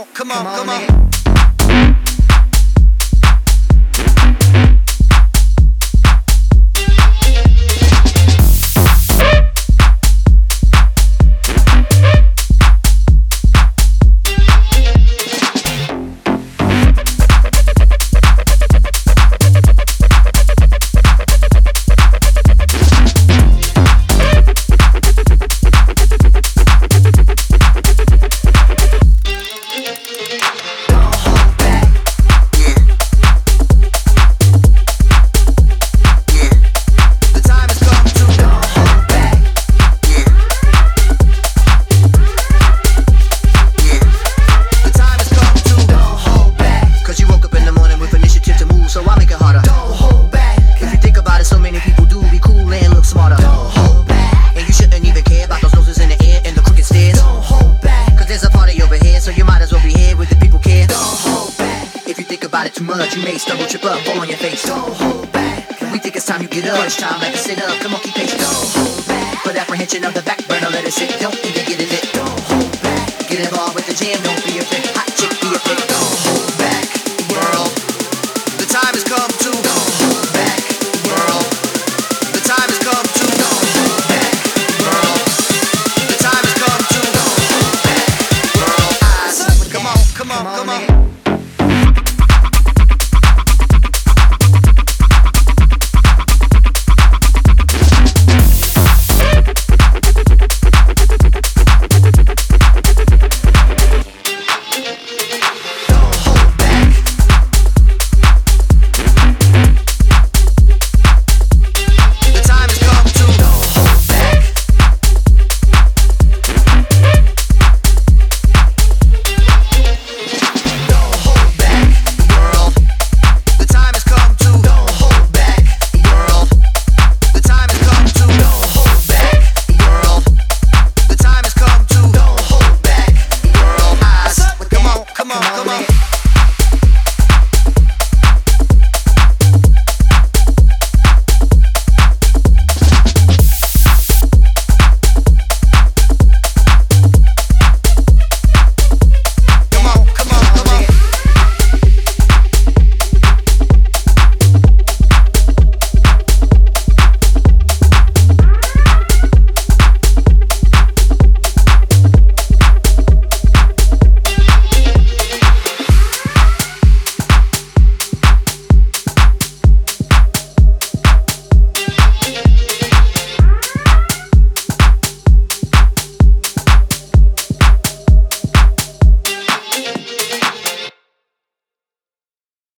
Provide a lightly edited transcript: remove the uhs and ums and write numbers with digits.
come on. Too much, you may stumble, trip up, fall on your face. Don't hold back. We think it's time you get up. Crunch time, like a sit up. Come on, keep pace. Don't hold back. Put apprehension on the back burner, let it sit. Don't even get in it. Don't hold back. Get involved with the jam, don't be afraid. Hot chick, be afraid. Don't hold back, world. The time has come to. Don't hold back, world. The time has come to. Don't hold back, world. The time has come to. Don't hold back, world. Come on, come on, come on. Come on.